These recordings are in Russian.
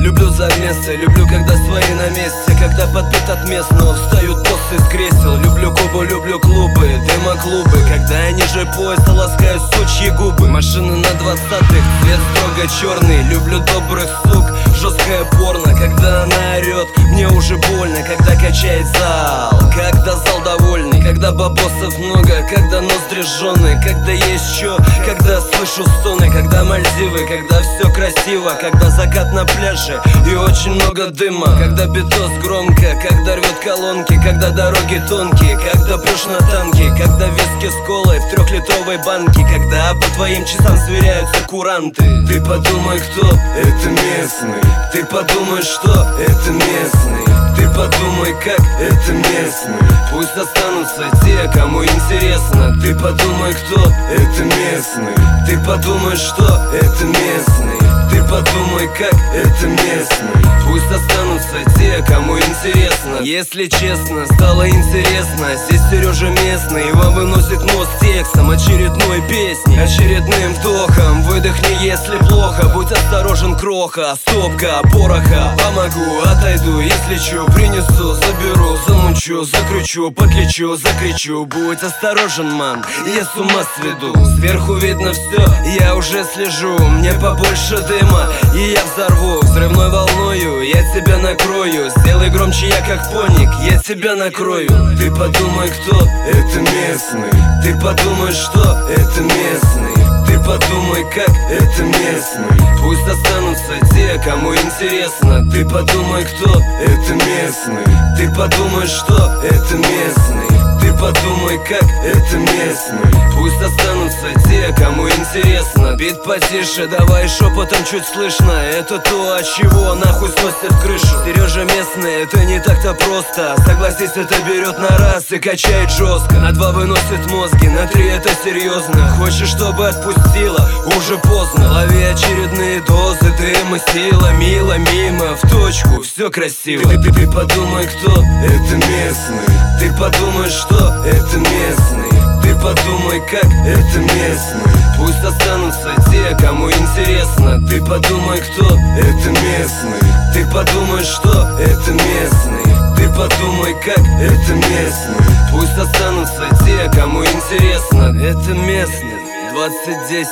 Люблю замесы, люблю, когда свои на месте, когда подбит от местного встают боссы из кресел. Люблю Кубу, люблю клубы, дымоклубы, когда я ниже пояса ласкаю сучьи губы. Машины на 20-х, цвет строго черный. Люблю добрых сук, жесткое порно, когда она орет, мне уже больно, когда качает зал, когда зал довольный, когда бабосов много, когда ноздри жженые, когда есть чё, когда слышу стоны, когда Мальдивы, когда все красиво, когда закат на пляже и очень много дыма, когда битос громко, когда рвет колонки, когда дороги тонкие, когда прешь на танке, когда виски с колой в 3-литровой банке, когда по твоим часам сверяются куранты. Ты подумай, кто это местный, ты подумай, что это местный, ты подумай, как это местный. Пусть останутся те, кому интересно. Ты подумай, кто это местный, ты подумай, что это местный, ты подумай, как это местный. Пусть останутся те, кому интересно. Если честно, стало интересно. Здесь Сережа местный, его выносит мозг текстом очередной песни, очередным вдохом. Выдохни, если плохо, будь осторожен, кроха. Стопка, пороха, помогу, отойду. Если чё, принесу, заберу, замучу, закручу, подлечу, закричу. Будь осторожен, мам, я с ума сведу. Сверху видно все, я уже слежу. Мне побольше дыма, и я взорву взрывной волною, я тебя накрою. Сделай громче, я как поник, я тебя накрою. Ты подумай, кто это местный, ты подумай, что это местный, ты подумай, как это местный. Пусть останутся те, кому интересно. Ты подумай, кто это местный, ты подумай, что это местный, ты подумай, как это местный. Пусть останутся те, кому интересно. Бит потише, давай шепотом чуть слышно. Это то, от чего нахуй сносит крышу. Сережа местный, это не так-то просто. Согласись, это берет на раз и качает жестко. На 2 выносит мозги, на 3 это серьезно. Хочешь, чтобы отпустила? Уже поздно. Лови очередные дозы дыма, сила, мило, мимо, в точку, все красиво. Ты подумай, кто это местный, ты подумай, что это местный, ты подумай, как это местный. Пусть останутся те, кому интересно. Ты подумай, кто это местный, ты подумай, что это местный, ты подумай, как это местный. Пусть останутся те, кому интересно. Это местный 2010.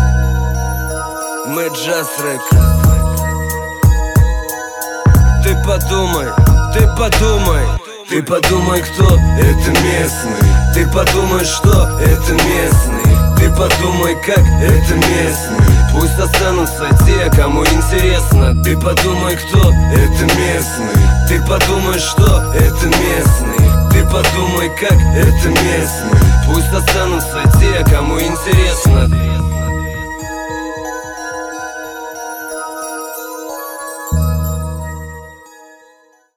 Мы Джаз Рекордс. Ты подумай, ты подумай, ты подумай, кто это местный, ты подумай, что это местный, ты подумай, как это местный. Пусть останутся те, кому интересно. Ты подумай, кто это местный, ты подумай, что это местный, ты подумай, как это местный. Пусть останутся те, кому интересно.